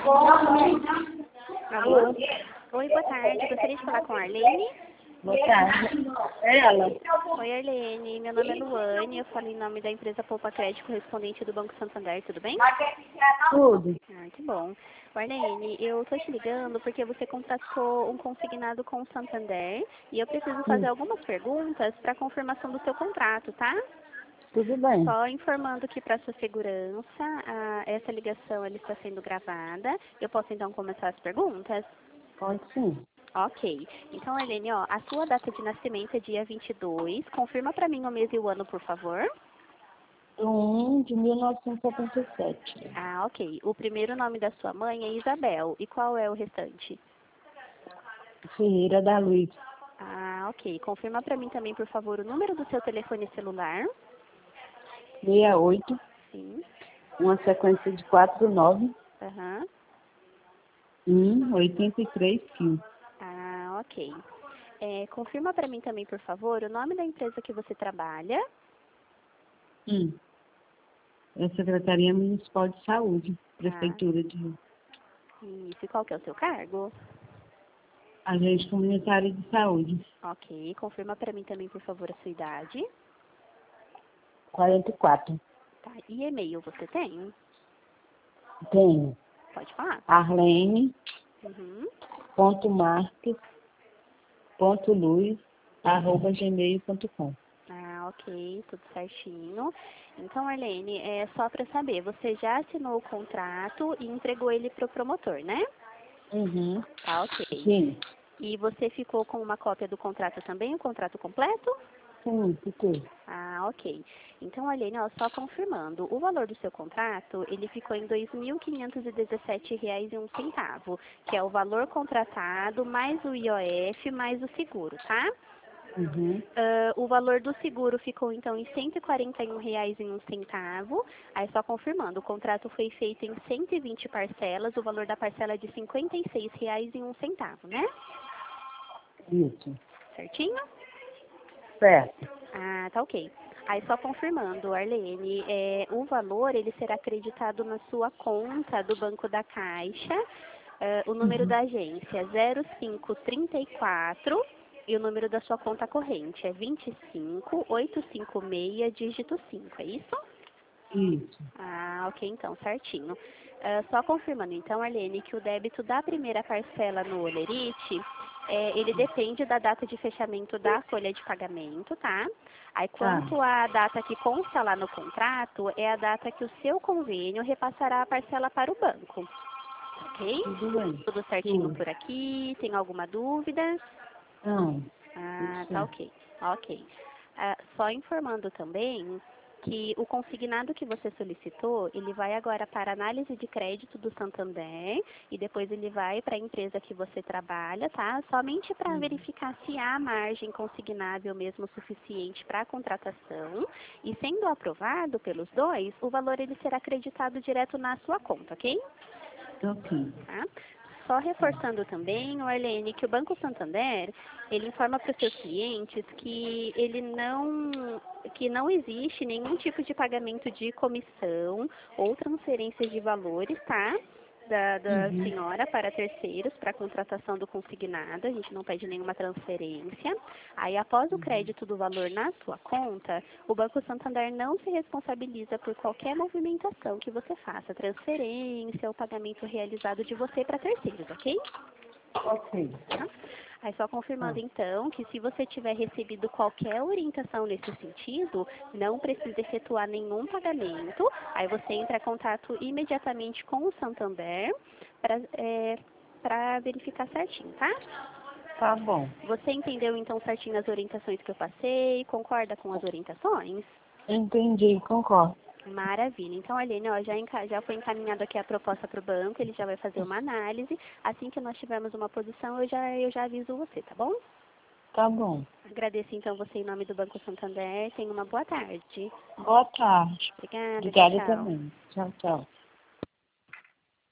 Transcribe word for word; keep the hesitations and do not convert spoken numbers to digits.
Alô? Oi, boa tarde. Gostaria de falar com a Arlene? Boa tarde. É ela. Oi, Arlene. Meu nome é Luane. Eu falo em nome da empresa Poupa Crédito, correspondente do Banco Santander. Tudo bem? Tudo. Ah, que bom. Arlene, eu tô te ligando porque você contratou um consignado com o Santander e eu preciso fazer Hum, algumas perguntas para confirmação do seu contrato, tá? tudo bem. Só informando que para sua segurança, ah, essa ligação ela está sendo gravada. Eu posso então começar as perguntas? Pode sim. Ok. Então, Arlene, ó, a sua data de nascimento é dia vinte e dois. Confirma para mim o mês e o ano, por favor. um de mil novecentos e setenta e sete. Ah, ok. O primeiro nome da sua mãe é Isabel. E qual é o restante? Ferreira da Luz. Ah, ok. Confirma para mim também, por favor, o número do seu telefone celular. sessenta e oito. Sim. Uma sequência de quatro nove Aham. um oitenta e três quinze. Ah, ok. É, confirma para mim também, por favor, o nome da empresa que você trabalha. Hum. É a Secretaria Municipal de Saúde. Ah, Prefeitura de isso. E qual que é o seu cargo? Agente Comunitário de Saúde. Ok. Confirma para mim também, por favor, a sua idade. quarenta e quatro. Tá. E e-mail você tem? Tenho. Pode falar. Arlene. Uhum. Ponto Marques. Ponto Luz. Arroba gmail ponto com. Ah, ok, tudo certinho. Então, Arlene, é só para saber, você já assinou o contrato e entregou ele para o promotor, né? Uhum. Tá, ok. Sim. E você ficou com uma cópia do contrato também, o contrato completo? Sim, fiquei. Ah, ok. Então, Arlene, ó, só confirmando, o valor do seu contrato, ele ficou em dois mil quinhentos e dezessete reais e um centavo, que é o valor contratado mais o I O F mais o seguro, tá? Uhum. Ah, o valor do seguro ficou então em cento e quarenta e um reais e um centavo. Aí só confirmando, o contrato foi feito em cento e vinte parcelas, o valor da parcela é de cinquenta e seis reais e um centavo, né? Isso. Certinho? Certo. Ah, tá ok. Aí só confirmando, Arlene, é, o valor ele será acreditado na sua conta do Banco da Caixa. Ah, o número Uhum. da agência zero cinco trinta e quatro e o número da sua conta corrente é vinte e cinco oitocentos e cinquenta e seis, dígito cinco, é isso? Isso. Ah, ok, então, certinho. Ah, só confirmando, então, Arlene, que o débito da primeira parcela no Olerite, é, ele depende da data de fechamento da folha de pagamento, tá? Aí, Tá. quanto à data que consta lá no contrato, é a data que o seu convênio repassará a parcela para o banco, ok? Tudo bem. Tudo certinho Tudo. por aqui? Tem alguma dúvida? Não. Tudo Ah, tá certo. ok. Ok. Ah, só informando também que o consignado que você solicitou, ele vai agora para análise de crédito do Santander e depois ele vai para a empresa que você trabalha, tá? Somente para Uhum. verificar se há margem consignável mesmo suficiente para a contratação e sendo aprovado pelos dois, o valor ele será acreditado direto na sua conta, ok? Ok. Tá? Só reforçando também, o Arlene, que o Banco Santander, ele informa para os seus clientes que ele não, que não existe nenhum tipo de pagamento de comissão ou transferência de valores, tá? Da, da Uhum. senhora para terceiros, para a contratação do consignado, a gente não pede nenhuma transferência. Aí, após o Uhum. crédito do valor na sua conta, o Banco Santander não se responsabiliza por qualquer movimentação que você faça, transferência ou pagamento realizado de você para terceiros, ok? Ok. Tá? Aí só confirmando Tá. então que se você tiver recebido qualquer orientação nesse sentido, não precisa efetuar nenhum pagamento, aí você entra em contato imediatamente com o Santander para é, para verificar certinho, tá? Tá bom. Você entendeu então certinho as orientações que eu passei? Concorda com as orientações? Entendi, concordo. Maravilha. Então, Aline, ó, já, enca- já foi encaminhada aqui a proposta para o banco, ele já vai fazer uma análise. Assim que nós tivermos uma posição, eu já, eu já aviso você, tá bom? Tá bom. Agradeço então você em nome do Banco Santander. Tenha uma boa tarde. Boa tarde. Obrigada, tchau, Obrigada tchau. também. Tchau, tchau.